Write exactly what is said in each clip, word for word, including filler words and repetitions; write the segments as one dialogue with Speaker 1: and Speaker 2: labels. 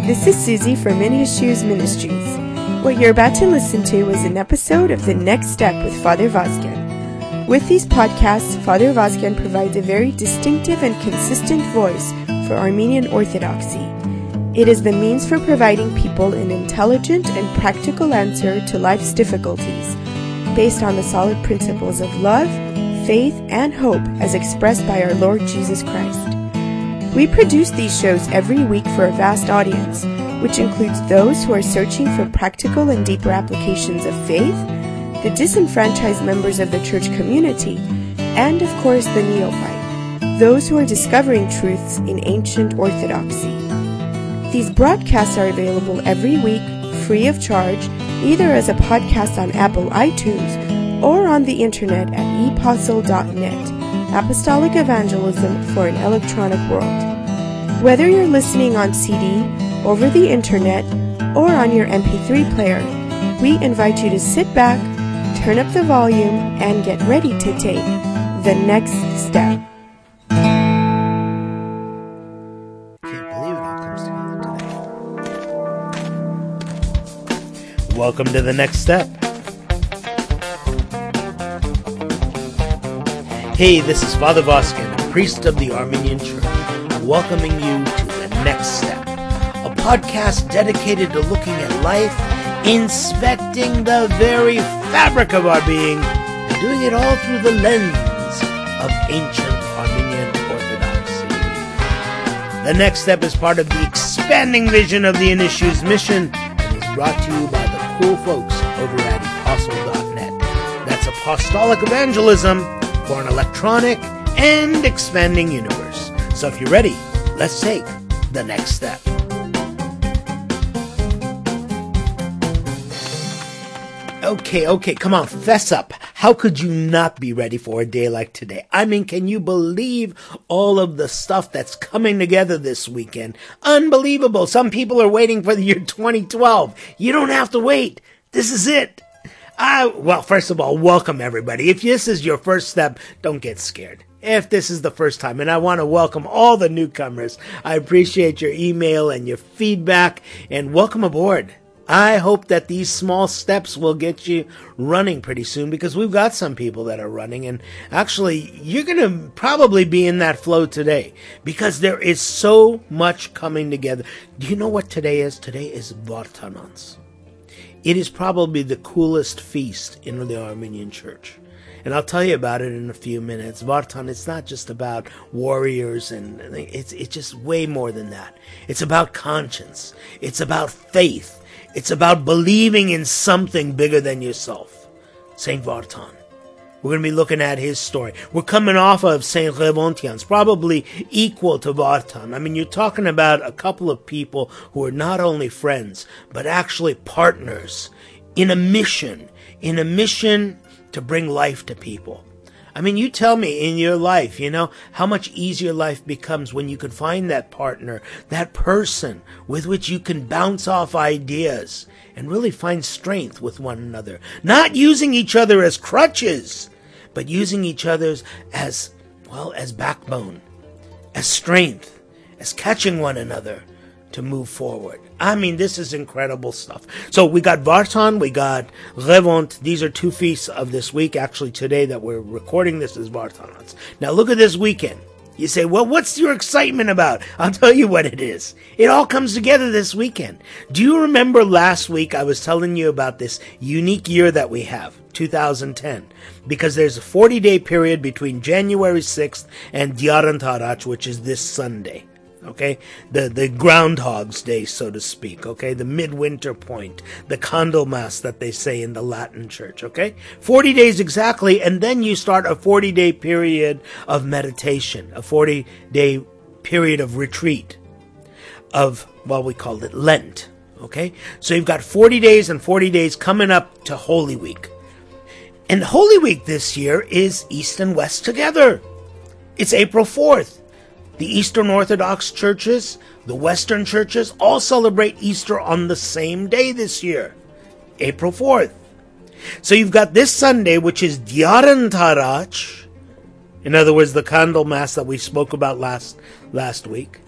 Speaker 1: this is Susie from In His Shoes Ministries. What you're about to listen to is an episode of The Next Step with Father Vazgen. With these podcasts, Father Vazgen provides a very distinctive and consistent voice for Armenian Orthodoxy. It is the means for providing people an intelligent and practical answer to life's difficulties, based on the solid principles of love, faith, and hope as expressed by our Lord Jesus Christ. We produce these shows every week for a vast audience, which includes those who are searching for practical and deeper applications of faith, the disenfranchised members of the church community, and of course the neophyte, those who are discovering truths in ancient orthodoxy. These broadcasts are available every week, free of charge, either as a podcast on Apple iTunes or on the internet at e postle dot net, Apostolic Evangelism for an Electronic World. Whether you're listening on C D, over the internet, or on your M P three player, we invite you to sit back, turn up the volume, and get ready to take the next step.
Speaker 2: Can't believe it all comes together today. Welcome to The Next Step. Hey, this is Father Vazgen, priest of the Armenian Church, welcoming you to The Next Step, a podcast dedicated to looking at life, inspecting the very fabric of our being, and doing it all through the lens of ancient Armenian Orthodoxy. The Next Step is part of the expanding vision of the In His Shoes mission and is brought to you by the cool folks over at e postle dot net. That's Apostolic Evangelism for an electronic and expanding universe. So if you're ready, let's take the next step. Okay, okay, come on, fess up. How could you not be ready for a day like today? I mean, can you believe all of the stuff that's coming together this weekend? Unbelievable. Some people are waiting for the year twenty twelve. You don't have to wait. This is it. Uh, well, first of all, welcome everybody. If this is your first step, don't get scared. If this is the first time, and I want to welcome all the newcomers, I appreciate your email and your feedback, and welcome aboard. I hope that these small steps will get you running pretty soon, because we've got some people that are running, and actually, you're going to probably be in that flow today, because there is so much coming together. Do you know what today is? Today is Vartanants. It is probably the coolest feast in the Armenian Church. And I'll tell you about it in a few minutes. Vartan, it's not just about warriors, and it's it's just way more than that. It's about conscience. It's about faith. It's about believing in something bigger than yourself. Saint Vartan. We're going to be looking at his story. We're coming off of Saint Levontians, probably equal to Vartan. I mean, you're talking about a couple of people who are not only friends, but actually partners in a mission, in a mission to bring life to people. I mean, you tell me in your life, you know, how much easier life becomes when you can find that partner, that person with which you can bounce off ideas and really find strength with one another. Not using each other as crutches, but using each other as, well, as backbone, as strength, as catching one another to move forward. I mean, this is incredible stuff. So we got Vartan, we got Levont. These are two feasts of this week. Actually, today that we're recording this is Vartanants. Now look at this weekend. You say, well, what's your excitement about? I'll tell you what it is. It all comes together this weekend. Do you remember last week I was telling you about this unique year that we have, two thousand ten? Because there's a forty-day period between January sixth and Diaran Tarach, which is this Sunday. Okay, the the Groundhog's Day, so to speak, okay, the midwinter point, the Candlemas that they say in the Latin church, okay, forty days exactly, and then you start a forty-day period of meditation, a forty-day period of retreat, of, well, we call it Lent, okay, so you've got forty days and forty days coming up to Holy Week, and Holy Week this year is East and West together. It's April fourth. The Eastern Orthodox churches, the Western churches, all celebrate Easter on the same day this year, April fourth. So you've got this Sunday, which is Diaran Tarach, in other words, the Candlemas that we spoke about last last week.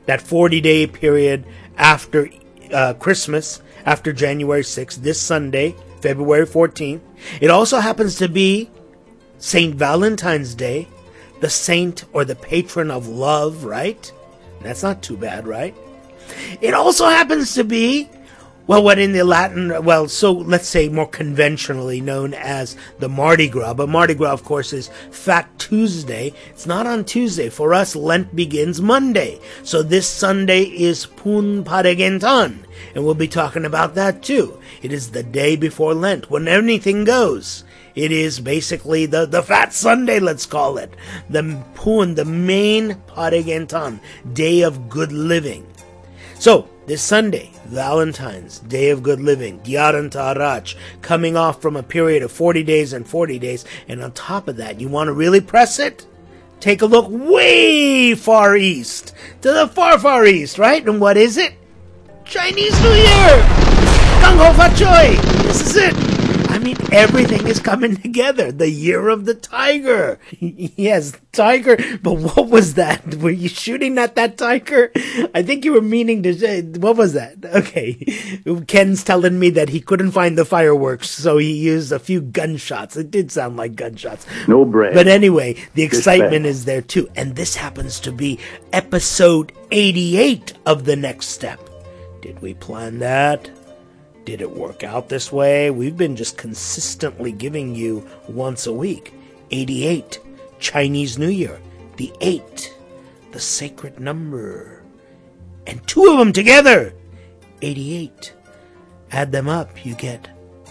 Speaker 2: that forty-day period after uh, Christmas, after January sixth, this Sunday, February fourteenth. It also happens to be Saint Valentine's Day, the saint or the patron of love, right? That's not too bad, right? It also happens to be, well, what in the Latin, well, so let's say more conventionally known as the Mardi Gras. But Mardi Gras, of course, is Fat Tuesday. It's not on Tuesday. For us, Lent begins Monday. So this Sunday is Pun Paregentan. And we'll be talking about that too. It is the day before Lent, when anything goes. It is basically the, the Fat Sunday, let's call it. The Pun, the main Paregentan, day of good living. So, this Sunday, Valentine's, Day of Good Living, Diaran Ta'arach, coming off from a period of forty days and forty days, and on top of that, you want to really press it? Take a look way far east, to the far, far east, right? And what is it? Chinese New Year! Kang Ho Fat Choi! This is it! I mean, everything is coming together. The year of the tiger. Yes, tiger. But what was that? Were you shooting at that tiger? I think you were meaning to say, what was that? Okay. Ken's telling me that he couldn't find the fireworks, so he used a few gunshots. It did sound like gunshots.
Speaker 3: No bread.
Speaker 2: But anyway, the excitement is there too. And this happens to be episode eighty-eight of The Next Step. Did we plan that? Did it work out this way? We've been just consistently giving you once a week. eighty-eight, Chinese New Year. The eight, the sacred number. And two of them together, eighty-eight. Add them up, you get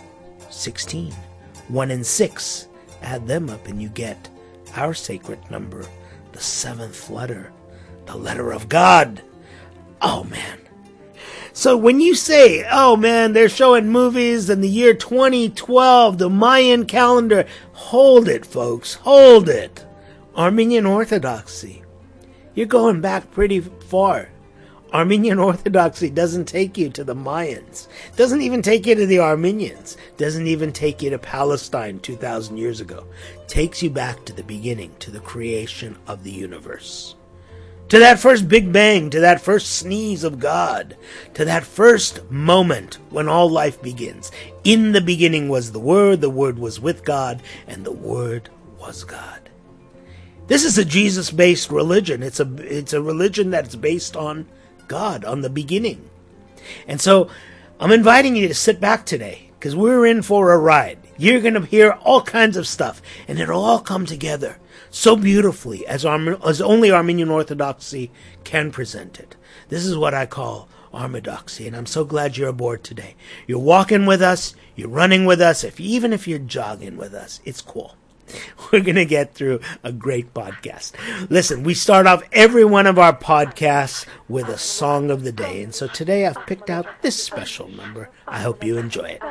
Speaker 2: sixteen. One and six, add them up and you get our sacred number, the seventh letter, the letter of God. Oh man. So when you say, oh man, they're showing movies in the year twenty twelve, the Mayan calendar, hold it, folks, hold it. Armenian Orthodoxy. You're going back pretty far. Armenian Orthodoxy doesn't take you to the Mayans. Doesn't even take you to the Armenians. Doesn't even take you to Palestine two thousand years ago. Takes you back to the beginning, to the creation of the universe. To that first Big Bang, to that first sneeze of God, to that first moment when all life begins. In the beginning was the Word, the Word was with God, and the Word was God. This is a Jesus-based religion. It's a, it's a religion that's based on God, on the beginning. And so I'm inviting you to sit back today, because we're in for a ride. You're going to hear all kinds of stuff, and it'll all come together so beautifully as, Arme- as only Armenian Orthodoxy can present it. This is what I call Armedoxy, and I'm so glad you're aboard today. You're walking with us, you're running with us, if even if you're jogging with us, it's cool. We're going to get through a great podcast. Listen, we start off every one of our podcasts with a song of the day, and so today I've picked out this special number. I hope you enjoy it.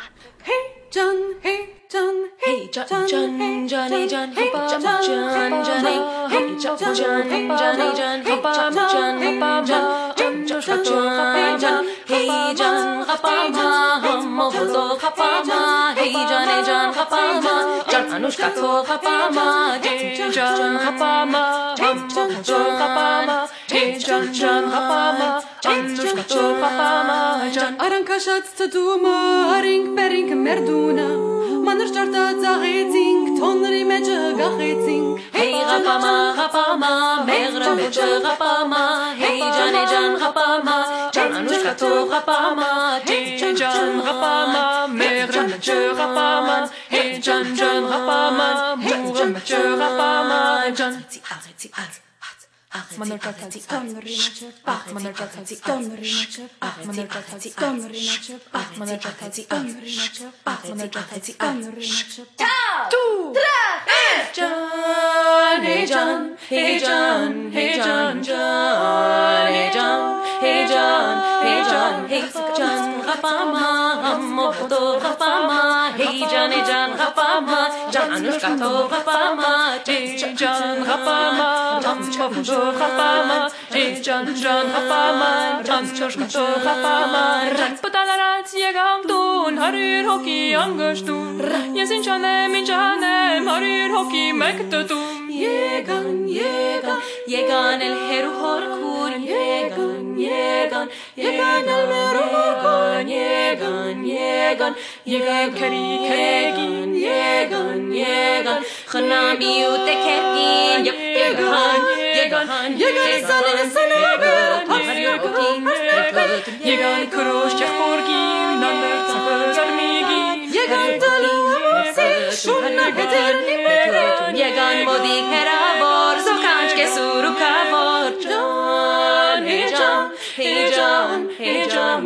Speaker 4: Hey John, hey John, hey John, John, Johnny John, hey John, John, Johnny, hey John, John, Johnny John, hey John, John, John, Joshua John, John, hey John, Hapama, Mozo Hapama, hey Johnny John, Hapama, John Anushka Hapama, hey John, Hapama, Mozo Hapama, hey John, John, Hapama, Anushka Hapama, John Arankashat Taduma, Aring Bering Merduna. Manur starta zagheting, tonri meje gaching. Hey Rapama, Rapama, Megra meje Rapama. Hey Jane Jan Rapama, Jan Anushka to Rapama. Hey Jan Rapama, Megra meje Rapama. Hey Jan Jan Rapama, Megra meje Rapama. Jan Arti Arti. Manur Katati, Tonri, Manur Katati, Tonri, Manur Katati, Tonri, Manur Katati, Tonri, Manur Katati, Tonri. Two, three, John, hey John, hey John, hey John, John, hey John, hey John, hey John, hey John, Rapama, Hamoto Rapama, hey John, hey John, Rapama, John Anushka to Rapama, hey John, Rapama, Hamoto Rapama, hey John, John Rapama, John Joshua to Rapama, Putalarat Yagangdun, Harir Hoki Angustun, Yasin Chanem in Janem, Harir Hoki Mektatun. yegan, yegan, yegan el heru horkur, yegan, yegan, yegan el meru horkur, yegan, yegan, yegan kari kegin, yegan, yegan, khanami ute kegin, yegan, yegan, yegan sanen sanen, hasnakin, yegan kurosh chorgin, nander tsakar migin, yegan dalu se shunna geterni megan, yegan modi keravor, zokanch ke suru kavor, John, hey John, hey John, hey John,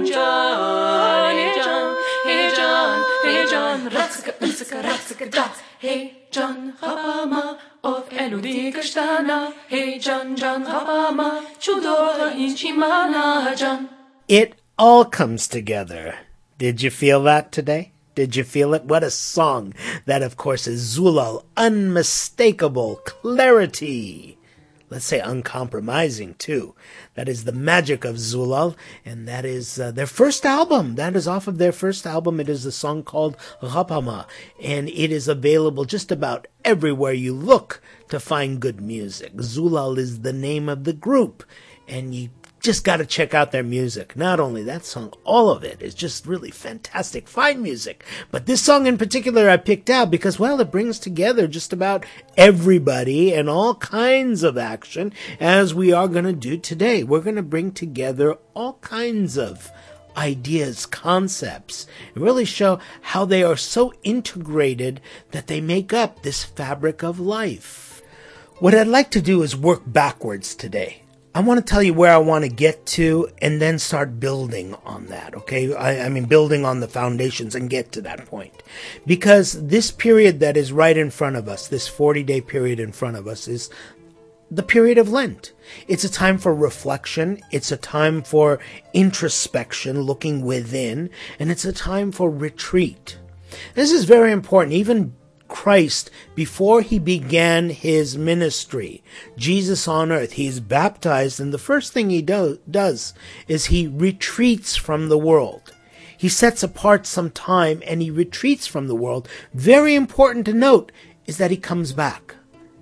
Speaker 4: John, hey John, hey John, hey John, ratzka, ratzka, ratzka, das, hey John, Habama, of Eludi Kashtana, hey John, John, Habama, Chudora Inchimana, John.
Speaker 2: It all comes together. Did you feel that today? Did you feel it? What a song. That, of course, is Zulal. Unmistakable clarity. Let's say uncompromising, too. That is the magic of Zulal, and that is uh, their first album. That is off of their first album. It is a song called Rapama, and it is available just about everywhere you look to find good music. Zulal is the name of the group, and you just got to check out their music. Not only that song, all of it is just really fantastic, fine music. But this song in particular I picked out because, well, it brings together just about everybody and all kinds of action, as we are going to do today. We're going to bring together all kinds of ideas, concepts, and really show how they are so integrated that they make up this fabric of life. What I'd like to do is work backwards today. I want to tell you where I want to get to and then start building on that, okay? I, I mean, building on the foundations and get to that point. Because this period that is right in front of us, this forty-day period in front of us, is the period of Lent. It's a time for reflection. It's a time for introspection, looking within. And it's a time for retreat. This is very important. Even Christ, before he began his ministry, Jesus on earth, he's baptized, and the first thing he do, does is he retreats from the world. He sets apart some time and he retreats from the world. Very important to note is that he comes back.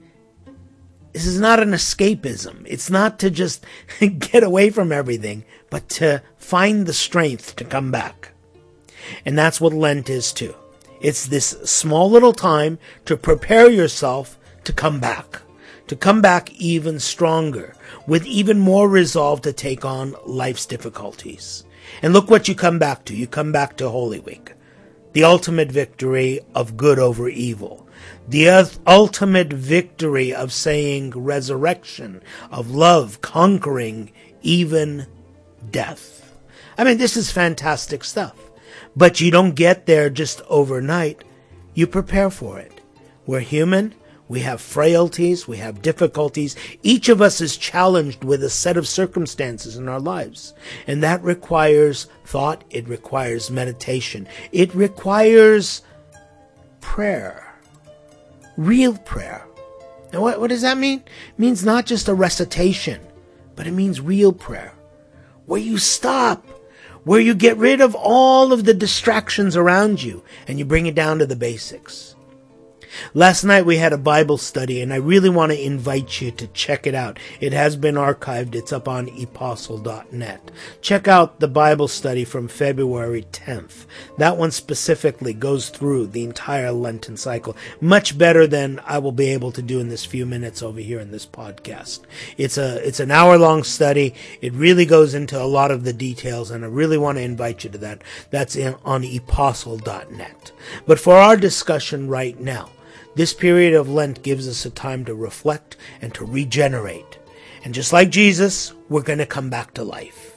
Speaker 2: This is not an escapism. It's not to just get away from everything, but to find the strength to come back. And that's what Lent is too. It's this small little time to prepare yourself to come back, to come back even stronger, with even more resolve to take on life's difficulties. And look what you come back to. You come back to Holy Week, the ultimate victory of good over evil, the ultimate victory of saying resurrection, of love conquering even death. I mean, this is fantastic stuff. But you don't get there just overnight. You prepare for it. We're human. We have frailties. We have difficulties. Each of us is challenged with a set of circumstances in our lives. And that requires thought. It requires meditation. It requires prayer. Real prayer. Now, what, what does that mean? It means not just a recitation, but it means real prayer, where you stop, where you get rid of all of the distractions around you and you bring it down to the basics. Last night we had a Bible study, and I really want to invite you to check it out. It has been archived. It's up on apostle dot net. Check out the Bible study from February tenth. That one specifically goes through the entire Lenten cycle, much better than I will be able to do in this few minutes over here in this podcast. It's a it's an hour-long study. It really goes into a lot of the details, and I really want to invite you to that. That's in, on apostle dot net. But for our discussion right now, this period of Lent gives us a time to reflect and to regenerate. And just like Jesus, we're going to come back to life.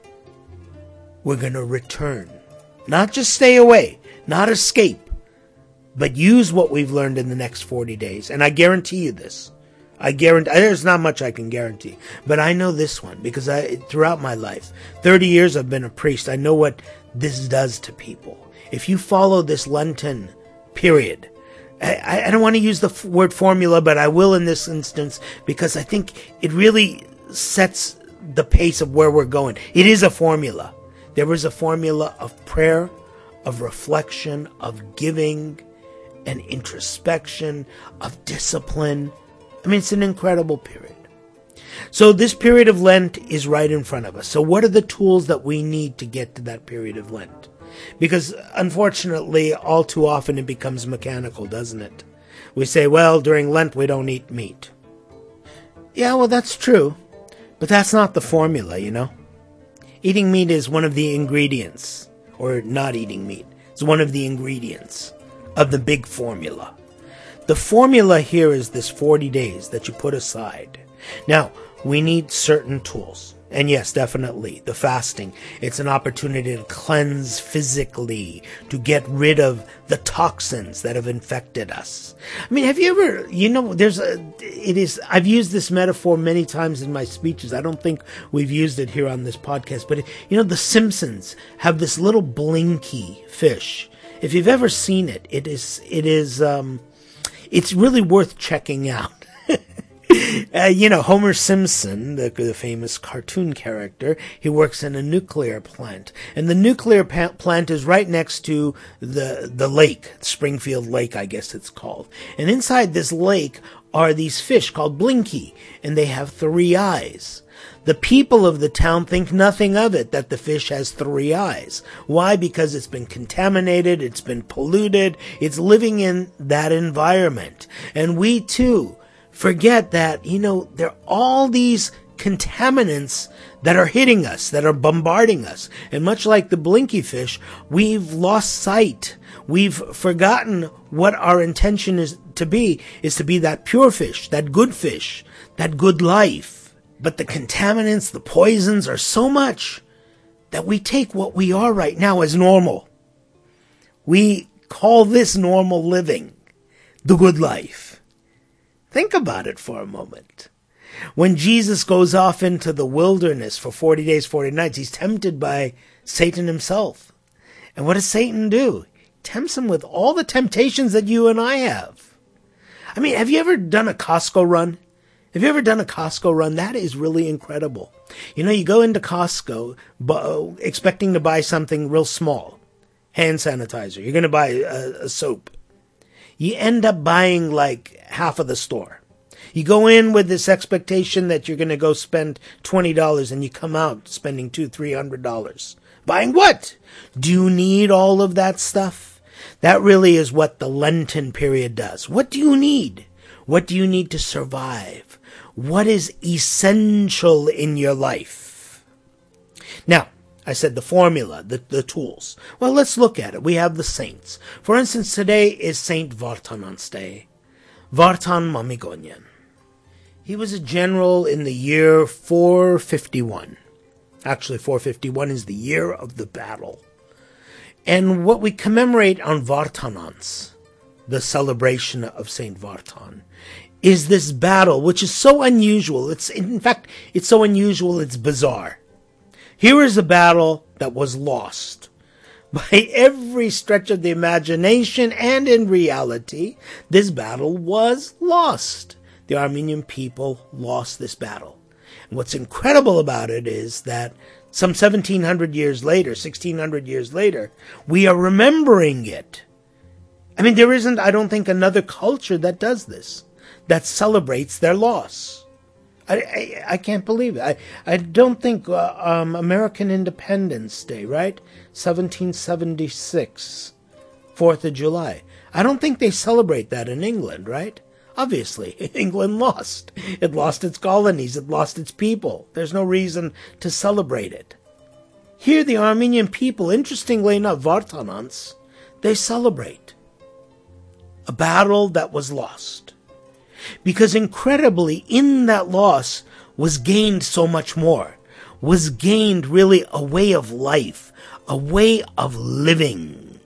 Speaker 2: We're going to return. Not just stay away, not escape, but use what we've learned in the next forty days. And I guarantee you this. I guarantee, there's not much I can guarantee, but I know this one because I, throughout my life, thirty years I've been a priest. I know what this does to people. If you follow this Lenten period, I, I don't want to use the f- word formula, but I will in this instance because I think it really sets the pace of where we're going. It is a formula. There is a formula of prayer, of reflection, of giving, and introspection, of discipline. I mean, it's an incredible period. So this period of Lent is right in front of us. So what are the tools that we need to get to that period of Lent? Because unfortunately, all too often it becomes mechanical, doesn't it? We say, well, during Lent we don't eat meat. Yeah, well, that's true. But that's not the formula, you know? Eating meat is one of the ingredients. Or not eating meat. It's one of the ingredients of the big formula. The formula here is this forty days that you put aside. Now, we need certain tools. And yes, definitely, the fasting. It's an opportunity to cleanse physically, to get rid of the toxins that have infected us. I mean, have you ever, you know, there's a, it is, I've used this metaphor many times in my speeches. I don't think we've used it here on this podcast, but, you know, the Simpsons have this little blinky fish. If you've ever seen it, it is, it is, um, it's really worth checking out. Uh, you know, Homer Simpson, the, the famous cartoon character, he works in a nuclear plant. And the nuclear pa- plant is right next to the, the lake, Springfield Lake, I guess it's called. And inside this lake are these fish called Blinky, and they have three eyes. The people of the town think nothing of it, that the fish has three eyes. Why? Because it's been contaminated, it's been polluted, it's living in that environment. And we too forget that, you know, there are all these contaminants that are hitting us, that are bombarding us. And much like the blinky fish, we've lost sight. We've forgotten what our intention is to be, is to be that pure fish, that good fish, that good life. But the contaminants, the poisons are so much that we take what we are right now as normal. We call this normal living, the good life. Think about it for a moment. When Jesus goes off into the wilderness for forty days, forty nights, he's tempted by Satan himself. And what does Satan do? He tempts him with all the temptations that you and I have. I mean, have you ever done a Costco run? Have you ever done a Costco run? That is really incredible. You know, you go into Costco bu- expecting to buy something real small. Hand sanitizer. You're going to buy a, a soap. You end up buying like half of the store. You go in with this expectation that you're going to go spend twenty dollars and you come out spending two, three hundred dollars. Buying what? Do you need all of that stuff? That really is what the Lenten period does. What do you need? What do you need to survive? What is essential in your life? Now, I said the formula, the, the tools. Well, let's look at it. We have the saints. For instance, today is Saint Vartanant's Day. Vartan Mamigonyan. He was a general in the year four fifty-one. Actually, four fifty-one is the year of the battle. And what we commemorate on Vartanants, the celebration of Saint Vartan, is this battle, which is so unusual. It's, in fact, it's so unusual, it's bizarre. Here is a battle that was lost. By every stretch of the imagination and in reality, this battle was lost. The Armenian people lost this battle. And what's incredible about it is that some seventeen hundred years later, sixteen hundred years later, we are remembering it. I mean, there isn't, I don't think, another culture that does this, that celebrates their loss. I, I, I can't believe it. I, I don't think uh, um, American Independence Day, right? seventeen seventy-six, fourth of July. I don't think they celebrate that in England, right? Obviously, England lost. It lost its colonies. It lost its people. There's no reason to celebrate it. Here, the Armenian people, interestingly enough, Vartanants, they celebrate a battle that was lost. Because incredibly, in that loss was gained so much more. Was gained really a way of life, a way of living.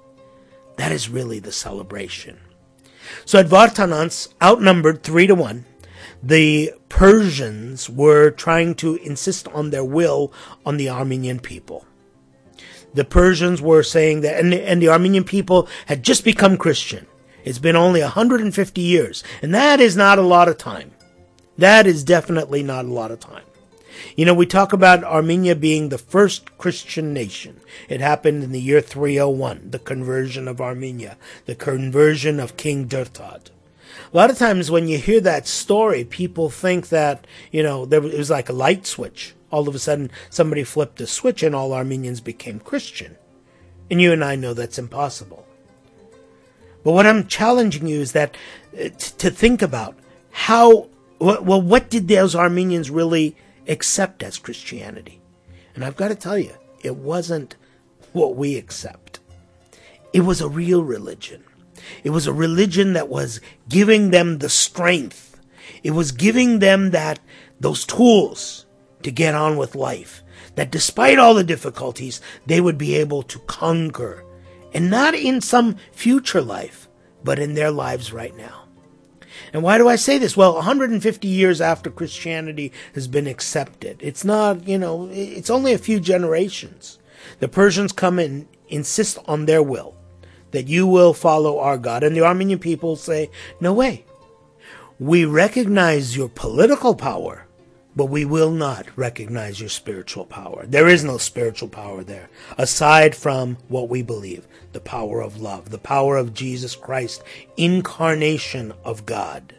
Speaker 2: That is really the celebration. So at Vartanants, outnumbered three to one, the Persians were trying to insist on their will on the Armenian people. The Persians were saying that, and the, and the Armenian people had just become Christian. It's been only one hundred fifty years, and that is not a lot of time. That is definitely not a lot of time. You know, we talk about Armenia being the first Christian nation. It happened in the year three oh one, the conversion of Armenia, the conversion of King Dertad. A lot of times when you hear that story, people think that, you know, there it was like a light switch. All of a sudden, somebody flipped a switch and all Armenians became Christian. And you and I know that's impossible. But what I'm challenging you is that uh, t- to think about how, well, what did those Armenians really accept as Christianity? And I've got to tell you, it wasn't what we accept. It was a real religion. It was a religion that was giving them the strength. It was giving them that those tools to get on with life. That despite all the difficulties, they would be able to conquer. And not in some future life, but in their lives right now. And why do I say this? Well, one hundred fifty years after Christianity has been accepted. It's not, you know, it's only a few generations. The Persians come and insist on their will, that you will follow our God. And the Armenian people say, no way. We recognize your political power, but we will not recognize your spiritual power. There is no spiritual power there, aside from what we believe, the power of love, the power of Jesus Christ, incarnation of God.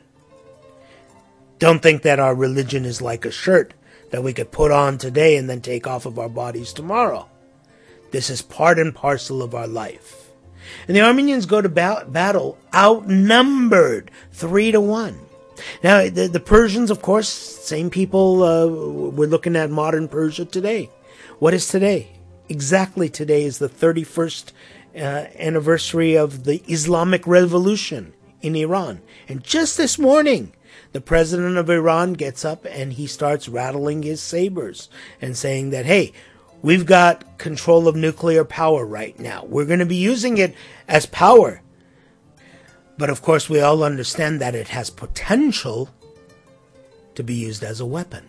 Speaker 2: Don't think that our religion is like a shirt that we could put on today and then take off of our bodies tomorrow. This is part and parcel of our life. And the Armenians go to ba- battle outnumbered three to one. Now, the, the Persians, of course, same people, uh, we're looking at modern Persia today. What is today? Exactly today is the thirty-first uh, anniversary of the Islamic Revolution in Iran. And just this morning, the president of Iran gets up and he starts rattling his sabers and saying that, hey, we've got control of nuclear power right now. We're going to be using it as power. But of course, we all understand that it has potential to be used as a weapon.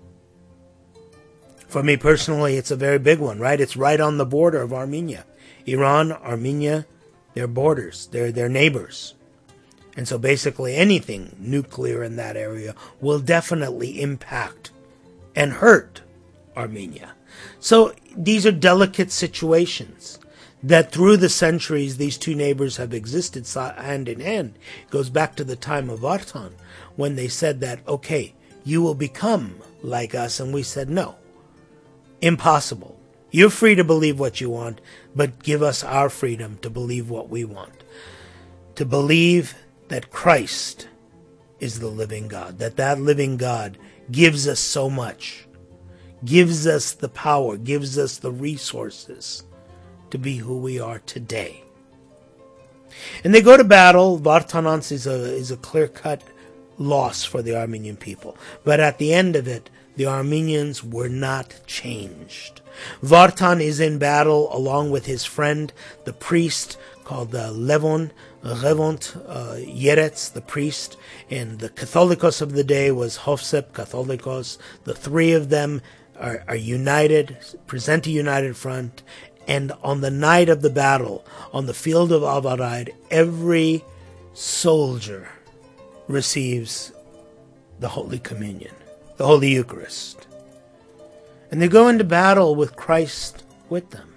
Speaker 2: For me personally, it's a very big one, right? It's right on the border of Armenia. Iran, Armenia, they're borders. They're their neighbors. And so basically anything nuclear in that area will definitely impact and hurt Armenia. So these are delicate situations that through the centuries these two neighbors have existed hand in hand. It goes back to the time of Vartan, when they said that, okay, you will become like us, and we said no. Impossible. You're free to believe what you want, but give us our freedom to believe what we want. To believe that Christ is the living God, that that living God gives us so much, gives us the power, gives us the resources to be who we are today. And they go to battle. Vartanants is a, is a clear-cut loss for the Armenian people. But at the end of it, the Armenians were not changed. Vartan is in battle along with his friend, the priest called uh, Levon, Revont uh, Yeretz, the priest, and the Catholicos of the day was Hofsep Catholicos. The three of them are, are united, present a united front, and on the night of the battle, on the field of Avarayr, every soldier receives the Holy Communion, the Holy Eucharist. And they go into battle with Christ with them.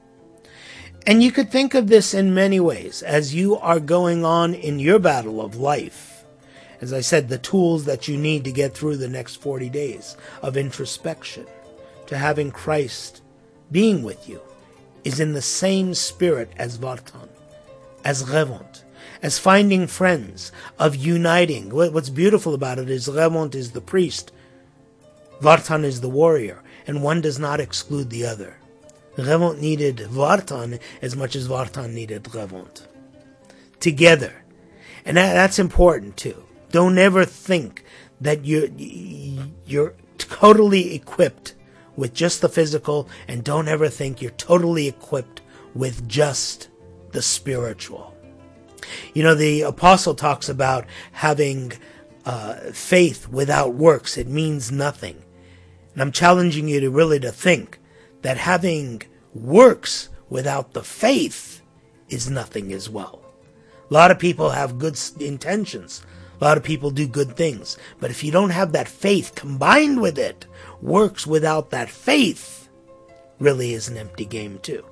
Speaker 2: And you could think of this in many ways as you are going on in your battle of life. As I said, the tools that you need to get through the next forty days of introspection, to having Christ being with you, is in the same spirit as Vartan, as Revont, as finding friends, of uniting. What's beautiful about it is Revont is the priest, Vartan is the warrior, and one does not exclude the other. Revont needed Vartan as much as Vartan needed Revont. Together. And that, that's important too. Don't ever think that you're, you're totally equipped with just the physical, and don't ever think you're totally equipped with just the spiritual. You know, the apostle talks about having uh, faith without works. It means nothing. And I'm challenging you to really to think that having works without the faith is nothing as well. A lot of people have good intentions. A lot of people do good things. But if you don't have that faith combined with it, works without that faith really is an empty game too.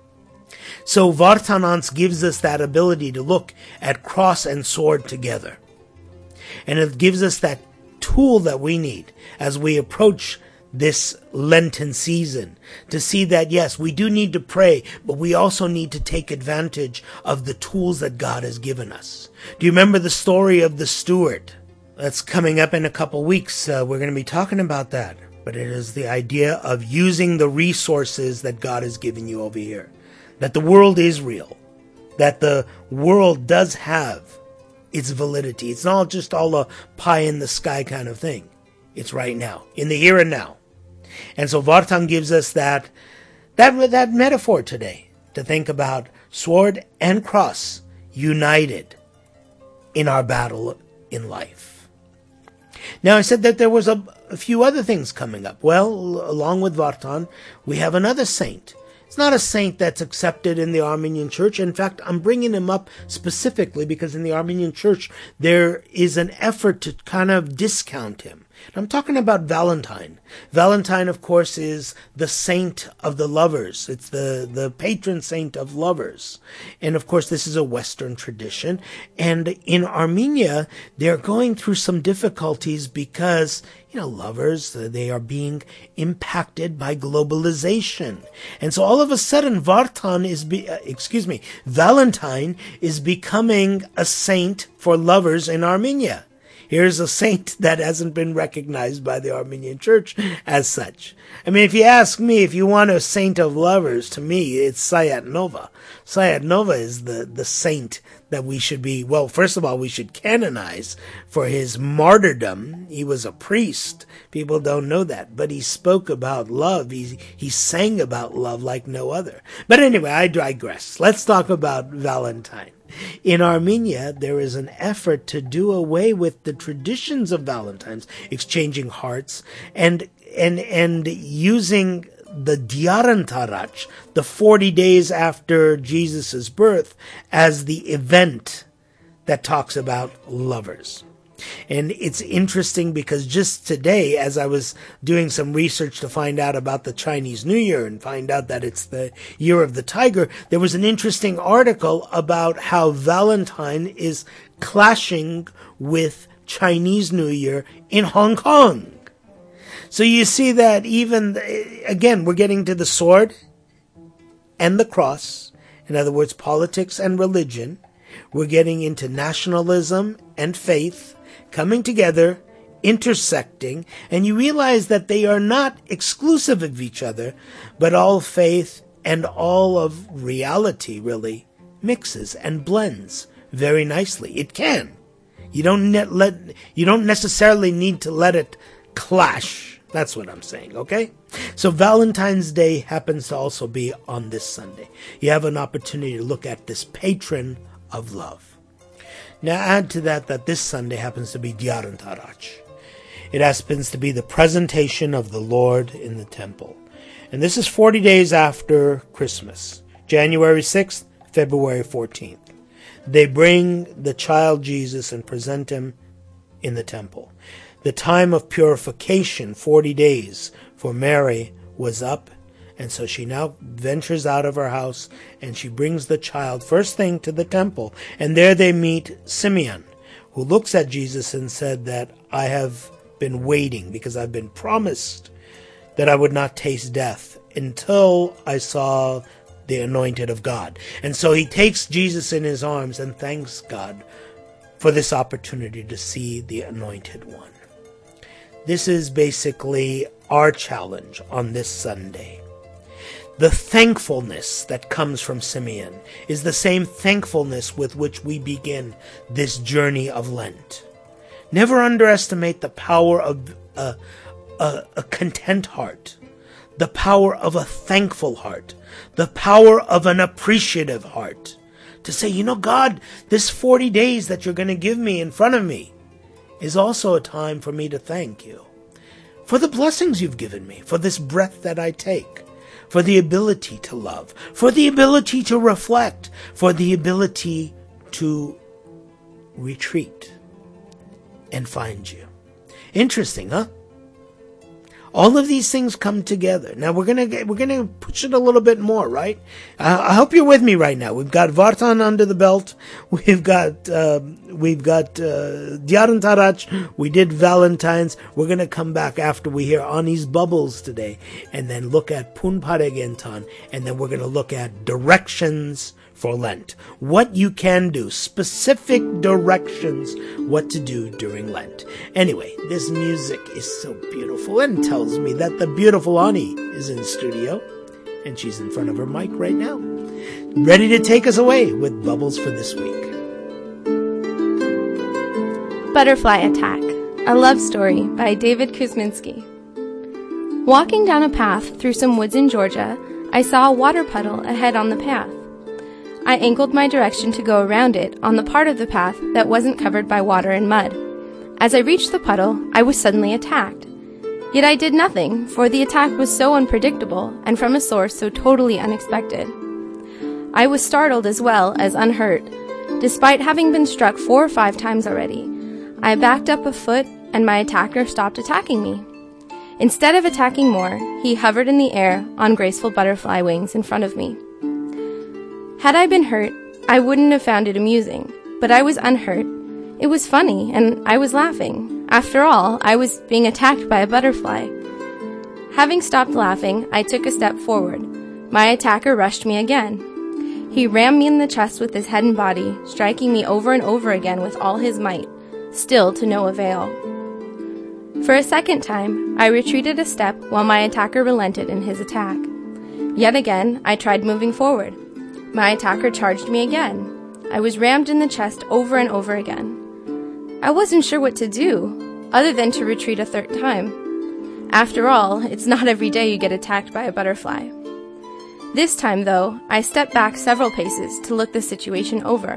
Speaker 2: So Vartanants gives us that ability to look at cross and sword together. And it gives us that tool that we need as we approach this Lenten season to see that, yes, we do need to pray, but we also need to take advantage of the tools that God has given us. Do you remember the story of the steward? That's coming up in a couple weeks. Uh, we're going to be talking about that. But it is the idea of using the resources that God has given you over here. That the world is real. That the world does have its validity. It's not just all a pie in the sky kind of thing. It's right now, in the here and now. And so Vartan gives us that, that, that metaphor today to think about sword and cross united in our battle in life. Now, I said that there was a, a few other things coming up. Well, along with Vartan, we have another saint. It's not a saint that's accepted in the Armenian Church. In fact, I'm bringing him up specifically because in the Armenian Church, there is an effort to kind of discount him. I'm talking about Valentine. Valentine, of course, is the saint of the lovers. It's the, the patron saint of lovers. And, of course, this is a Western tradition. And in Armenia, they're going through some difficulties because, you know, lovers, they are being impacted by globalization. And so all of a sudden, Vartan is, be, uh, excuse me, Valentine is becoming a saint for lovers in Armenia. Here's a saint that hasn't been recognized by the Armenian Church as such. I mean, if you ask me, if you want a saint of lovers, to me, it's Sayat Nova. Sayat Nova is the, the saint that we should be, well, first of all, we should canonize for his martyrdom. He was a priest. People don't know that, but he spoke about love. He, he sang about love like no other. But anyway, I digress. Let's talk about Valentine. In Armenia, there is an effort to do away with the traditions of Valentine's, exchanging hearts, and and and using the Diarantarach, the forty days after Jesus' birth, as the event that talks about lovers. And it's interesting because just today, as I was doing some research to find out about the Chinese New Year and find out that it's the year of the tiger, there was an interesting article about how Valentine is clashing with Chinese New Year in Hong Kong. So you see that even, again, we're getting to the sword and the cross. In other words, politics and religion. We're getting into nationalism and faith coming together, intersecting, and you realize that they are not exclusive of each other, but all faith and all of reality really mixes and blends very nicely. It can. You don't ne- let. You don't necessarily need to let it clash. That's what I'm saying, okay? So Valentine's Day happens to also be on this Sunday. You have an opportunity to look at this patron of love. Now add to that that this Sunday happens to be Diarantarach. It happens to be the presentation of the Lord in the temple. And this is forty days after Christmas, January sixth, February fourteenth. They bring the child Jesus and present him in the temple. The time of purification, forty days, for Mary was up. And so she now ventures out of her house and she brings the child first thing to the temple. And there they meet Simeon, who looks at Jesus and said that I have been waiting because I've been promised that I would not taste death until I saw the anointed of God. And so he takes Jesus in his arms and thanks God for this opportunity to see the anointed one. This is basically our challenge on this Sunday. The thankfulness that comes from Simeon is the same thankfulness with which we begin this journey of Lent. Never underestimate the power of a, a, a content heart, the power of a thankful heart, the power of an appreciative heart. To say, you know, God, this forty days that you're going to give me in front of me is also a time for me to thank you for the blessings you've given me, for this breath that I take, for the ability to love, for the ability to reflect, for the ability to retreat and find you. Interesting, huh? All of these things come together. Now we're gonna get, we're gonna push it a little bit more, right? Uh, I hope you're with me right now. We've got Vartan under the belt. We've got uh, we've got uh, Dyaran Tarach. We did Valentine's. We're gonna come back after we hear Ani's Bubbles today, and then look at Punparegentan, and then we're gonna look at directions for Lent. What you can do, specific directions, what to do during Lent. Anyway, this music is so beautiful and tells me that the beautiful Ani is in studio, and she's in front of her mic right now, ready to take us away with Bubbles for this week.
Speaker 3: Butterfly Attack, a love story by David Kuzminski. Walking down a path through some woods in Georgia, I saw a water puddle ahead on the path. I angled my direction to go around it on the part of the path that wasn't covered by water and mud. As I reached the puddle, I was suddenly attacked. Yet I did nothing, for the attack was so unpredictable and from a source so totally unexpected. I was startled as well as unhurt. Despite having been struck four or five times already, I backed up a foot and my attacker stopped attacking me. Instead of attacking more, he hovered in the air on graceful butterfly wings in front of me. Had I been hurt, I wouldn't have found it amusing, but I was unhurt. It was funny, and I was laughing. After all, I was being attacked by a butterfly. Having stopped laughing, I took a step forward. My attacker rushed me again. He rammed me in the chest with his head and body, striking me over and over again with all his might, still to no avail. For a second time, I retreated a step while my attacker relented in his attack. Yet again, I tried moving forward. My attacker charged me again. I was rammed in the chest over and over again. I wasn't sure what to do, other than to retreat a third time. After all, it's not every day you get attacked by a butterfly. This time, though, I stepped back several paces to look the situation over.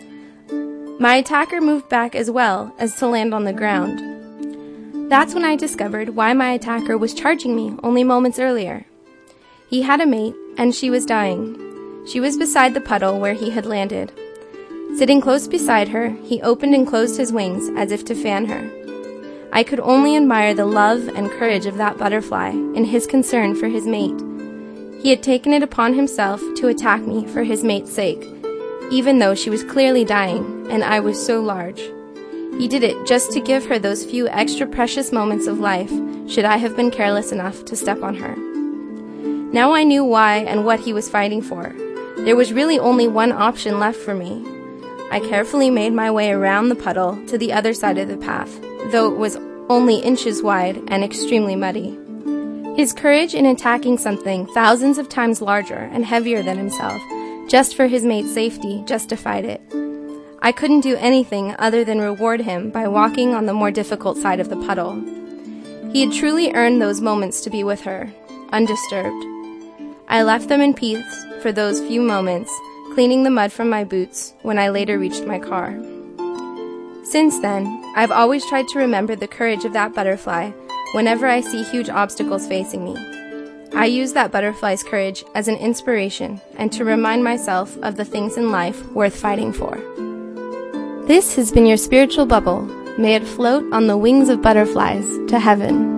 Speaker 3: My attacker moved back as well as to land on the ground. That's when I discovered why my attacker was charging me only moments earlier. He had a mate, and she was dying. She was beside the puddle where he had landed. Sitting close beside her, he opened and closed his wings as if to fan her. I could only admire the love and courage of that butterfly in his concern for his mate. He had taken it upon himself to attack me for his mate's sake, even though she was clearly dying and I was so large. He did it just to give her those few extra precious moments of life, should I have been careless enough to step on her. Now I knew why and what he was fighting for. There was really only one option left for me. I carefully made my way around the puddle to the other side of the path, though it was only inches wide and extremely muddy. His courage in attacking something thousands of times larger and heavier than himself, just for his mate's safety, justified it. I couldn't do anything other than reward him by walking on the more difficult side of the puddle. He had truly earned those moments to be with her, undisturbed. I left them in peace for those few moments, cleaning the mud from my boots when I later reached my car. Since then, I've always tried to remember the courage of that butterfly whenever I see huge obstacles facing me. I use that butterfly's courage as an inspiration and to remind myself of the things in life worth fighting for. This has been your spiritual bubble. May it float on the wings of butterflies to heaven.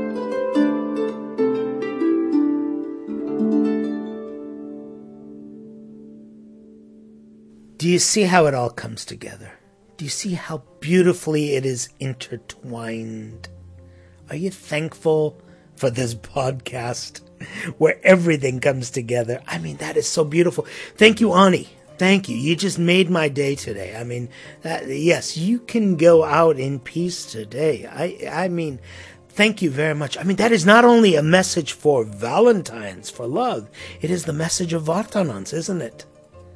Speaker 2: Do you see how it all comes together? Do you see how beautifully it is intertwined? Are you thankful for this podcast where everything comes together? I mean, that is so beautiful. Thank you, Ani. Thank you. You just made my day today. I mean, that, yes, you can go out in peace today. I, I mean, thank you very much. I mean, that is not only a message for Valentine's, for love. It is the message of Vartanants, isn't it?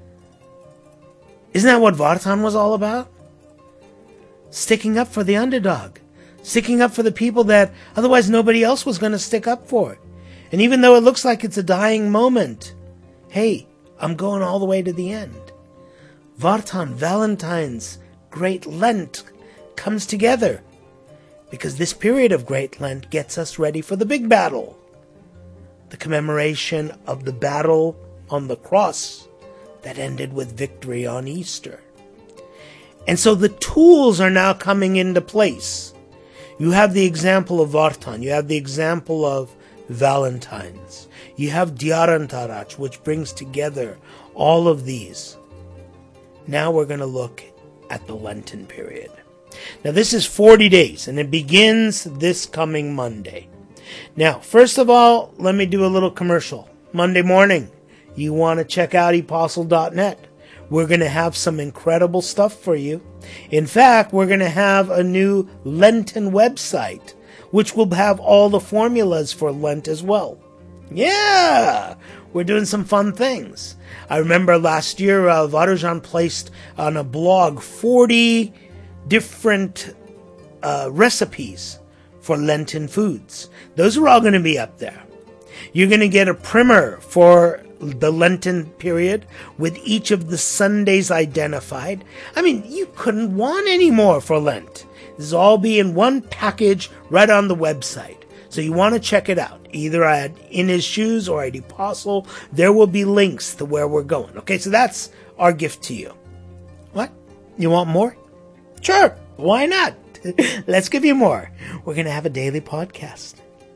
Speaker 2: Isn't that what Vartan was all about? Sticking up for the underdog. Sticking up for the people that otherwise nobody else was going to stick up for. And even though it looks like it's a dying moment, hey, I'm going all the way to the end. Vartan, Valentine's, Great Lent comes together because this period of Great Lent gets us ready for the big battle. The commemoration of the battle on the cross that ended with victory on Easter. And so the tools are now coming into place. You have the example of Vartan. You have the example of Valentine's. You have Diarantarach, which brings together all of these. Now we're going to look at the Lenten period. Now this is forty days, and it begins this coming Monday. Now, first of all, let me do a little commercial. Monday morning, you want to check out apostle dot net. We're going to have some incredible stuff for you. In fact, we're going to have a new Lenten website, which will have all the formulas for Lent as well. Yeah, we're doing some fun things. I remember last year, uh, Varujan placed on a blog forty different uh, recipes for Lenten foods. Those are all going to be up there. You're going to get a primer for the Lenten period with each of the Sundays identified. I mean, you couldn't want any more for Lent. This will all be in one package right on the website. So you want to check it out, either at In His Shoes or at Apostle. There will be links to where we're going. Okay, so that's our gift to you. What? You want more? Sure, why not? Let's give you more. We're going to have a daily podcast.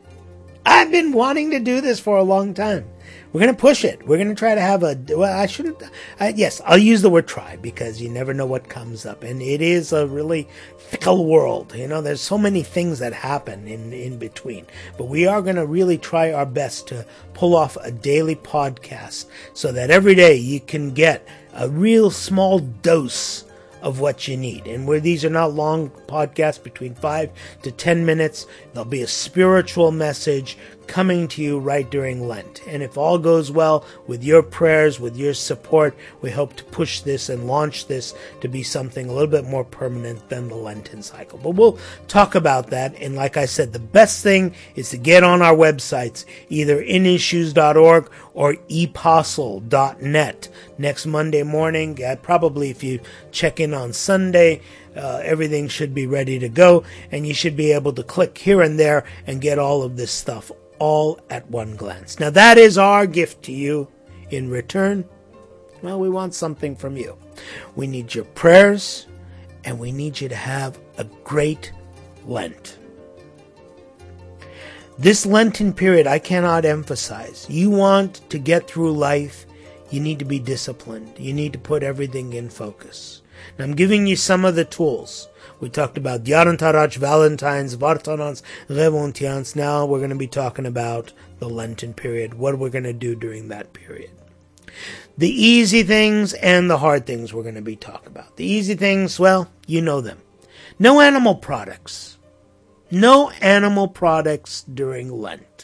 Speaker 2: I've been wanting to do this for a long time. We're going to push it. We're going to try to have a, well, I shouldn't, uh, yes, I'll use the word try because you never know what comes up. And it is a really fickle world. You know, there's so many things that happen in, in between. But we are going to really try our best to pull off a daily podcast so that every day you can get a real small dose of what you need. And where these are not long podcasts, between five to ten minutes, there'll be a spiritual message coming to you right during Lent. And if all goes well with your prayers, with your support, we hope to push this and launch this to be something a little bit more permanent than the Lenten cycle. But we'll talk about that. And like I said, the best thing is to get on our websites, either in his shoes dot org or apostle dot net. Next Monday morning, uh, probably if you check in on Sunday, uh, everything should be ready to go. And you should be able to click here and there and get all of this stuff all at one glance. Now that is our gift to you. In return, well, we want something from you. We need your prayers, and we need you to have a great Lent. This Lenten period, I cannot emphasize. You want to get through life, you need to be disciplined. You need to put everything in focus. Now I'm giving you some of the tools. We talked about Diarantarach, Valentine's, Vartanans, Revontians. Now we're going to be talking about the Lenten period, what we're going to do during that period. The easy things and the hard things we're going to be talking about. The easy things, well, you know them. No animal products. No animal products during Lent.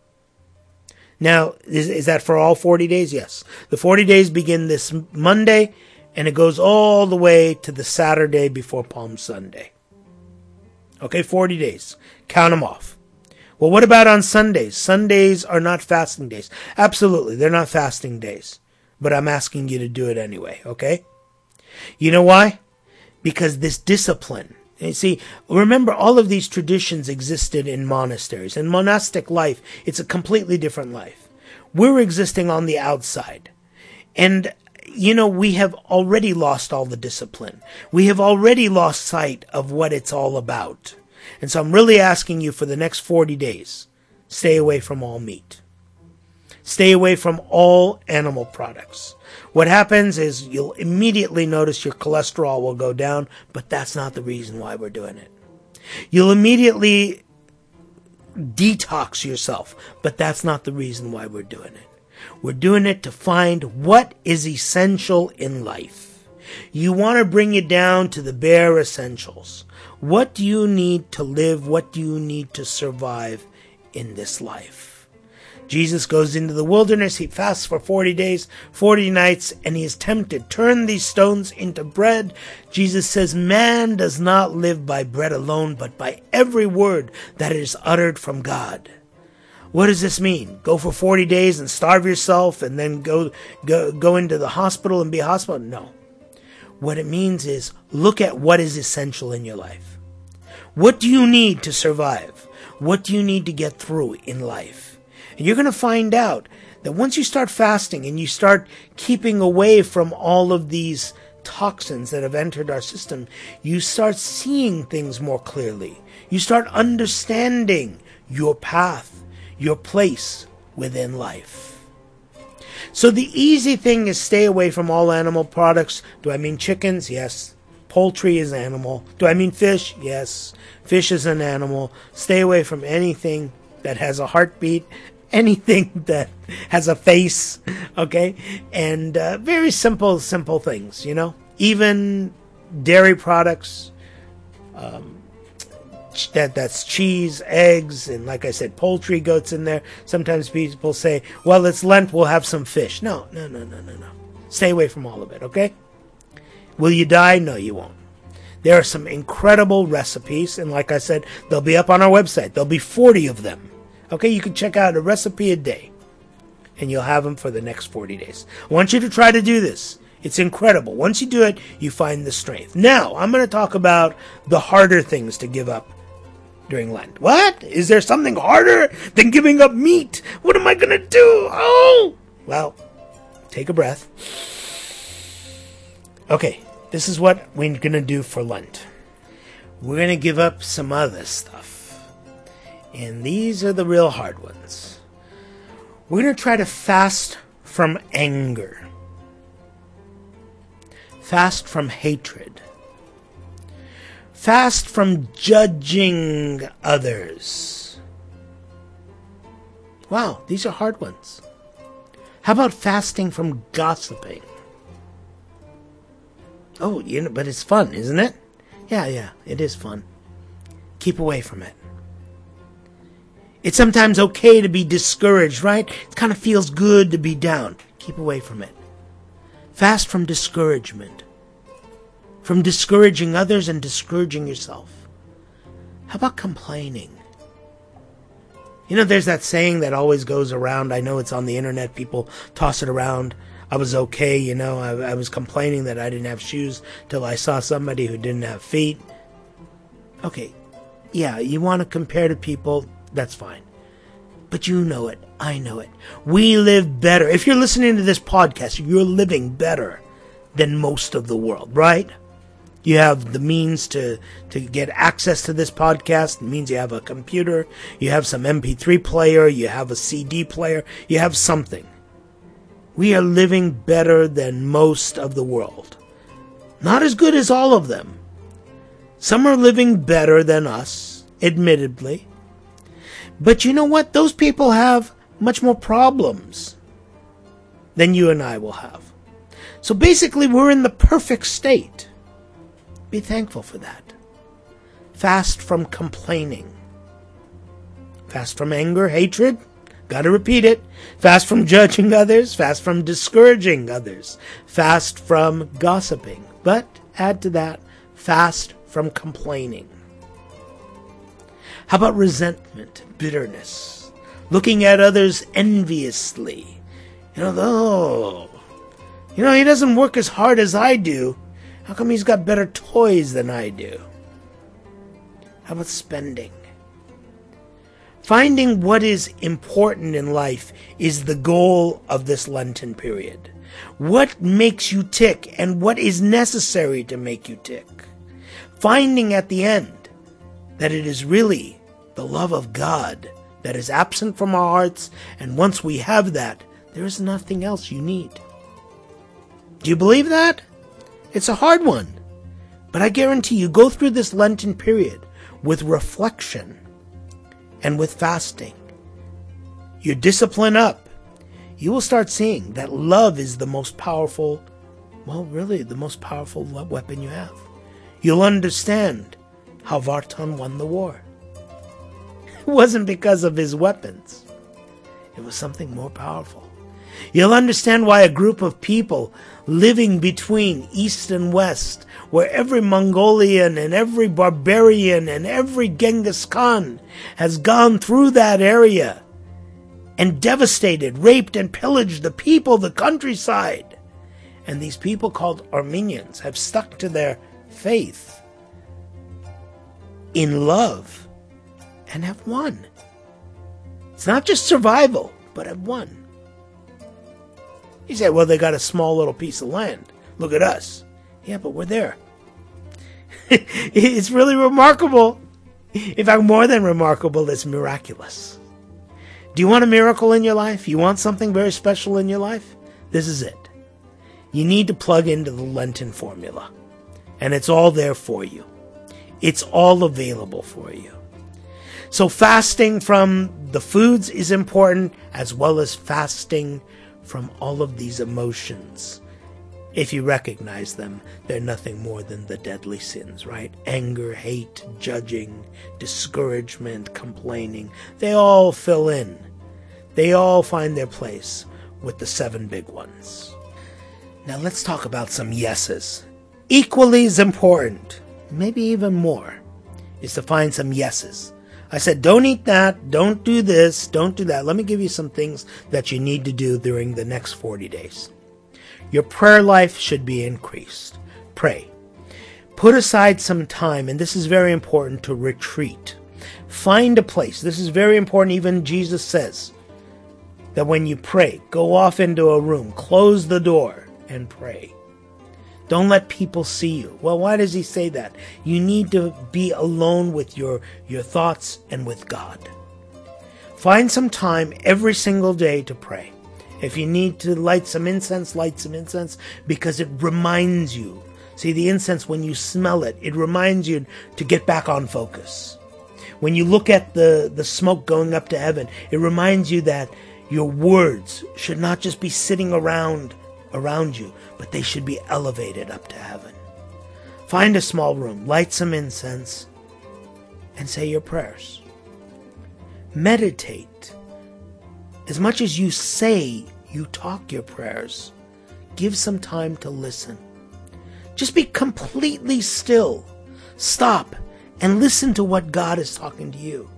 Speaker 2: Now, is, is that for all forty days? Yes. The forty days begin this Monday, and it goes all the way to the Saturday before Palm Sunday. Okay, forty days. Count them off. Well, what about on Sundays? Sundays are not fasting days. Absolutely, they're not fasting days. But I'm asking you to do it anyway, okay? You know why? Because this discipline. You see, remember, all of these traditions existed in monasteries. In monastic life, it's a completely different life. We're existing on the outside. And you know, we have already lost all the discipline. We have already lost sight of what it's all about. And so I'm really asking you for the next forty days, stay away from all meat. Stay away from all animal products. What happens is you'll immediately notice your cholesterol will go down, but that's not the reason why we're doing it. You'll immediately detox yourself, but that's not the reason why we're doing it. We're doing it to find what is essential in life. You want to bring it down to the bare essentials. What do you need to live? What do you need to survive in this life? Jesus goes into the wilderness. He fasts for forty days, forty nights, and he is tempted. Turn these stones into bread. Jesus says, man does not live by bread alone, but by every word that is uttered from God. What does this mean? Go for forty days and starve yourself and then go, go, go into the hospital and be hospital? No. What it means is look at what is essential in your life. What do you need to survive? What do you need to get through in life? And you're going to find out that once you start fasting and you start keeping away from all of these toxins that have entered our system, you start seeing things more clearly. You start understanding your path, your place within life. So the easy thing is stay away from all animal products. Do I mean chickens? Yes. Poultry is animal. Do I mean fish? Yes. Fish is an animal. Stay away from anything that has a heartbeat, anything that has a face, okay? And uh, very simple, simple things, you know? Even dairy products, um, that that's cheese, eggs, and like I said, poultry goes in there. Sometimes people say, well, it's Lent, we'll have some fish. No, no, no, no, no, no. Stay away from all of it, okay? Will you die? No, you won't. There are some incredible recipes, and like I said, they'll be up on our website. There'll be forty of them. Okay, you can check out a recipe a day, and you'll have them for the next forty days. I want you to try to do this. It's incredible. Once you do it, you find the strength. Now, I'm going to talk about the harder things to give up during Lent. What? Is there something harder than giving up meat? What am I going to do? Oh! Well, take a breath. Okay, this is what we're going to do for Lent. We're going to give up some other stuff. And these are the real hard ones. We're going to try to fast from anger. Fast from hatred. Fast from judging others. Wow, these are hard ones. How about fasting from gossiping? Oh, you know, but it's fun, isn't it? Yeah, yeah, it is fun. Keep away from it. It's sometimes okay to be discouraged, right? It kind of feels good to be down. Keep away from it. Fast from discouragement. From discouraging others and discouraging yourself. How about complaining? You know, there's that saying that always goes around. I know it's on the internet. People toss it around. I was okay, you know, I, I was complaining that I didn't have shoes till I saw somebody who didn't have feet. Okay, yeah, you want to compare to people, that's fine. But you know it, I know it. We live better. If you're listening to this podcast, you're living better than most of the world, right? You have the means to, to get access to this podcast. It means you have a computer, you have some M P three player, you have a C D player, you have something. We are living better than most of the world. Not as good as all of them. Some are living better than us, admittedly. But you know what? Those people have much more problems than you and I will have. So basically, we're in the perfect state. Be thankful for that. Fast from complaining. Fast from anger, hatred. Gotta repeat it. Fast from judging others. Fast from discouraging others. Fast from gossiping. But add to that, fast from complaining. How about resentment, bitterness? Looking at others enviously. You know, oh, you know, he doesn't work as hard as I do. How come he's got better toys than I do? How about spending? Finding what is important in life is the goal of this Lenten period. What makes you tick and what is necessary to make you tick. Finding at the end that it is really the love of God that is absent from our hearts, and once we have that, there is nothing else you need. Do you believe that? It's a hard one, but I guarantee you go through this Lenten period with reflection and with fasting, your discipline up, you will start seeing that love is the most powerful, well, really the most powerful weapon you have. You'll understand how Vartan won the war. It wasn't because of his weapons. It was something more powerful. You'll understand why a group of people living between East and West, where every Mongolian and every barbarian and every Genghis Khan has gone through that area and devastated, raped, and pillaged the people, the countryside. And these people called Armenians have stuck to their faith in love and have won. It's not just survival, but have won. You say, well, they got a small little piece of land. Look at us. Yeah, but we're there. It's really remarkable. In fact, more than remarkable, it's miraculous. Do you want a miracle in your life? You want something very special in your life? This is it. You need to plug into the Lenten formula. And it's all there for you. It's all available for you. So fasting from the foods is important, as well as fasting from all of these emotions. If you recognize them, they're nothing more than the deadly sins, right? Anger, hate, judging, discouragement, complaining. They all fill in. They all find their place with the seven big ones. Now let's talk about some yeses. Equally as important, maybe even more, is to find some yeses. I said, don't eat that, don't do this, don't do that. Let me give you some things that you need to do during the next forty days. Your prayer life should be increased. Pray. Put aside some time, and this is very important, to retreat. Find a place. This is very important. Even Jesus says that when you pray, go off into a room, close the door, and pray. Don't let people see you. Well, why does he say that? You need to be alone with your, your thoughts and with God. Find some time every single day to pray. If you need to light some incense, light some incense, because it reminds you. See, the incense, when you smell it, it reminds you to get back on focus. When you look at the, the smoke going up to heaven, it reminds you that your words should not just be sitting around around you, but they should be elevated up to heaven. Find a small room, light some incense, and say your prayers. Meditate. As much as you say, you talk your prayers. Give some time to listen. Just be completely still. Stop and listen to what God is talking to you.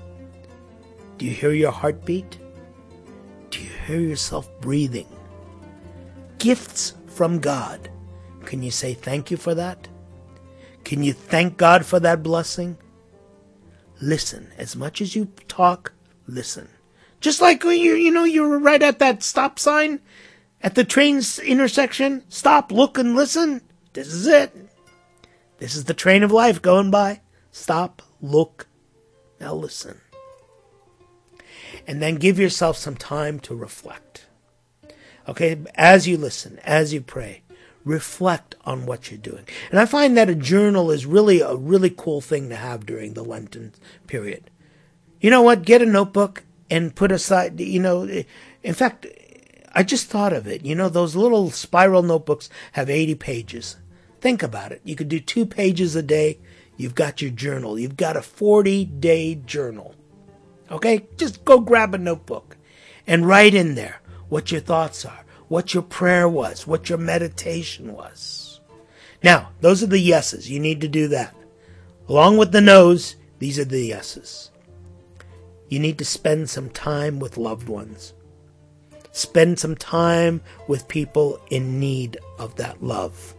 Speaker 2: Do you hear your heartbeat? Do you hear yourself breathing? Gifts from God. Can you say thank you for that? Can you thank God for that blessing? Listen. As much as you talk, listen. Just like when you, you know, you're right at that stop sign at the train's intersection. Stop, look, and listen. This is it. This is the train of life going by. Stop, look, now listen. And then give yourself some time to reflect. Okay, as you listen, as you pray, reflect on what you're doing. And I find that a journal is really a really cool thing to have during the Lenten period. You know what? Get a notebook and put aside, you know, in fact, I just thought of it. You know, those little spiral notebooks have eighty pages. Think about it. You could do two pages a day. You've got your journal. You've got a forty-day journal. Okay? Just go grab a notebook and write in there what your thoughts are, what your prayer was, what your meditation was. Now, those are the yeses. You need to do that. Along with the no's, these are the yeses. You need to spend some time with loved ones. Spend some time with people in need of that love.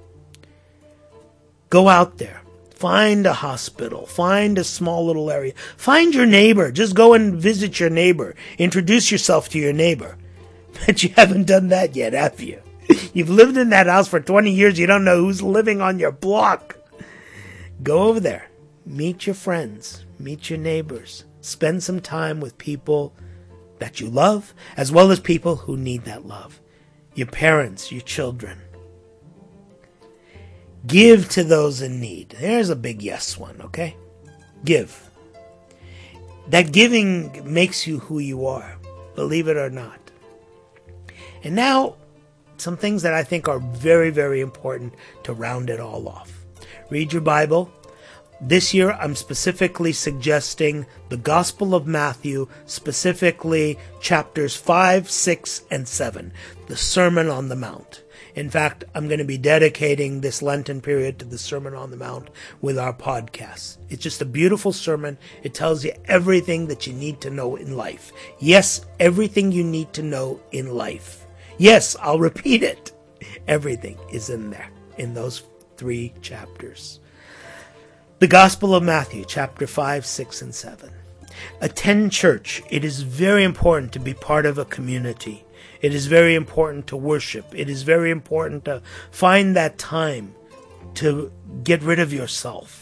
Speaker 2: Go out there. Find a hospital. Find a small little area. Find your neighbor. Just go and visit your neighbor. Introduce yourself to your neighbor. But you haven't done that yet, have you? You've lived in that house for twenty years. You don't know who's living on your block. Go over there. Meet your friends. Meet your neighbors. Spend some time with people that you love, as well as people who need that love. Your parents, your children. Give to those in need. There's a big yes one, okay? Give. That giving makes you who you are, believe it or not. And now, some things that I think are very, very important to round it all off. Read your Bible. This year, I'm specifically suggesting the Gospel of Matthew, specifically chapters five, six, and seven, the Sermon on the Mount. In fact, I'm going to be dedicating this Lenten period to the Sermon on the Mount with our podcast. It's just a beautiful sermon. It tells you everything that you need to know in life. Yes, everything you need to know in life. Yes, I'll repeat it. Everything is in there, in those three chapters. The Gospel of Matthew, chapter five, six, and seven. Attend church. It is very important to be part of a community. It is very important to worship. It is very important to find that time to get rid of yourself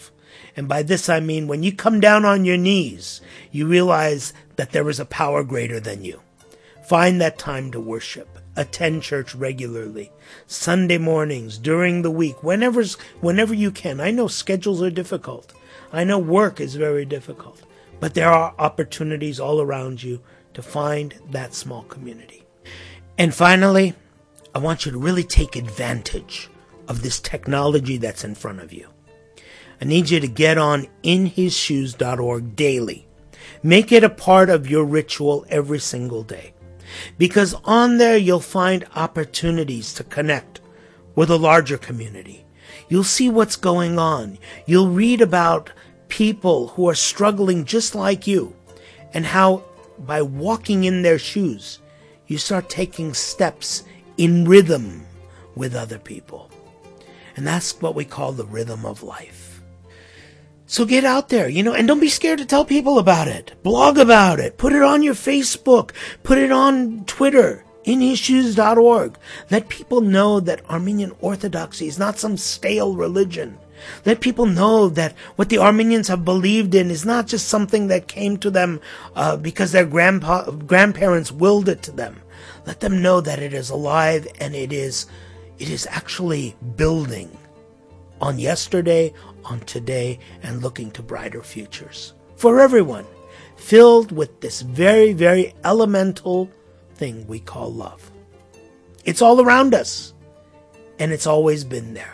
Speaker 2: And by this I mean when you come down on your knees, you realize that there is a power greater than you. Find that time to worship. Attend church regularly. Sunday mornings, during the week, whenever, whenever you can. I know schedules are difficult. I know work is very difficult. But there are opportunities all around you to find that small community. And finally, I want you to really take advantage of this technology that's in front of you. I need you to get on in his shoes dot org daily. Make it a part of your ritual every single day. Because on there you'll find opportunities to connect with a larger community. You'll see what's going on. You'll read about people who are struggling just like you, and how by walking in their shoes, you start taking steps in rhythm with other people. And that's what we call the rhythm of life. So get out there, you know, and don't be scared to tell people about it. Blog about it. Put it on your Facebook. Put it on Twitter. in his shoes dot org. Let people know that Armenian Orthodoxy is not some stale religion. Let people know that what the Armenians have believed in is not just something that came to them uh, because their grandpa- grandparents willed it to them. Let them know that it is alive and it is, it is actually building on yesterday, on today, and looking to brighter futures for everyone, filled with this very, very elemental thing we call love. It's all around us, and it's always been there.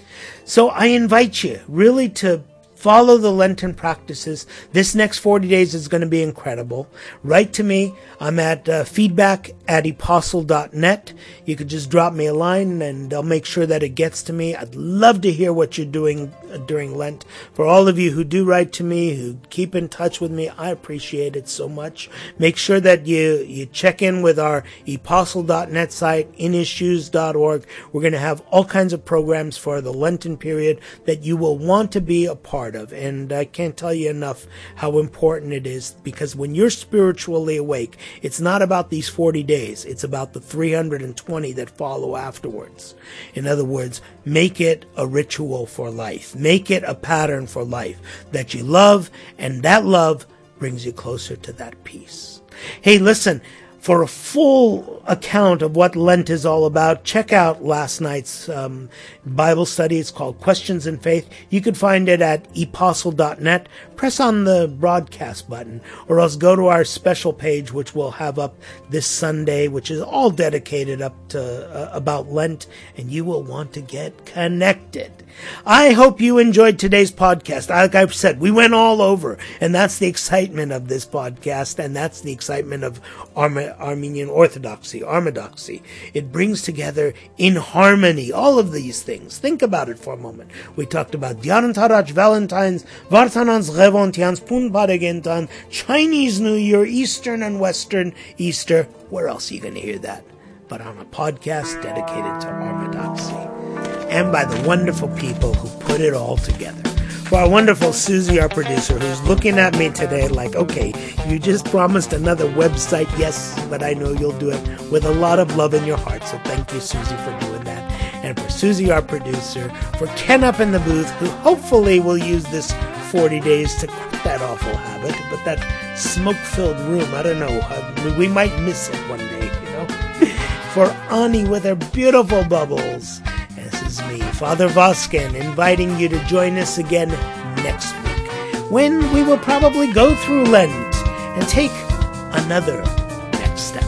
Speaker 2: So I invite you really to follow the Lenten practices. This next forty days is going to be incredible. Write to me. I'm at uh, feedback at apostle dot net. You could just drop me a line and I'll make sure that it gets to me. I'd love to hear what you're doing uh, during Lent. For all of you who do write to me, who keep in touch with me, I appreciate it so much. Make sure that you, you check in with our apostle dot net site, in his shoes dot org. We're going to have all kinds of programs for the Lenten period that you will want to be a part of. And I can't tell you enough how important it is, because when you're spiritually awake, it's not about these forty days. It's about the three hundred twenty that follow afterwards. In other words, make it a ritual for life. Make it a pattern for life that you love, and that love brings you closer to that peace. Hey, listen, for a full account of what Lent is all about, check out last night's um, Bible study. It's called Questions in Faith. You can find it at apostle dot net. Press on the broadcast button, or else go to our special page, which we'll have up this Sunday, which is all dedicated up to uh, about Lent, and you will want to get connected. I hope you enjoyed today's podcast. Like I've said, we went all over, and that's the excitement of this podcast, and that's the excitement of Arme- Armenian Orthodoxy, Armedoxy. It brings together in harmony all of these things. Think about it for a moment. We talked about Diaran Tarach, Valentine's, Vartanans Revontians, Pun Paregentan, Chinese New Year, Eastern and Western Easter. Where else are you going to hear that? But on a podcast dedicated to Armedoxy. And by the wonderful people who put it all together. For our wonderful Susie, our producer, who's looking at me today like, okay, you just promised another website. Yes, but I know you'll do it with a lot of love in your heart. So thank you, Susie, for doing that. And for Susie, our producer, for Ken up in the booth, who hopefully will use this forty days to quit that awful habit. But that smoke-filled room, I don't know, we might miss it one day, you know. For Ani with her beautiful bubbles. This is me, Father Voskin, inviting you to join us again next week, when we will probably go through Lent and take another next step.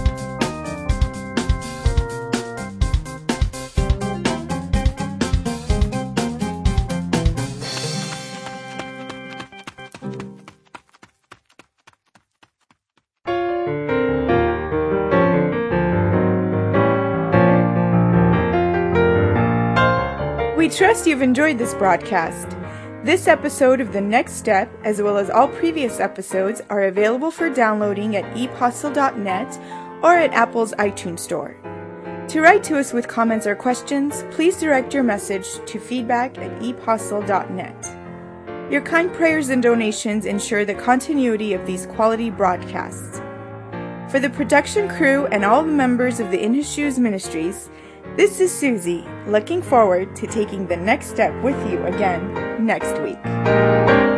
Speaker 1: We trust you've enjoyed this broadcast. This episode of The Next Step, as well as all previous episodes, are available for downloading at apostle dot net or at Apple's iTunes Store. To write to us with comments or questions, please direct your message to feedback at apostle dot net. Your kind prayers and donations ensure the continuity of these quality broadcasts. For the production crew and all the members of the In His Shoes Ministries, This is Susie, looking forward to taking the next step with you again next week.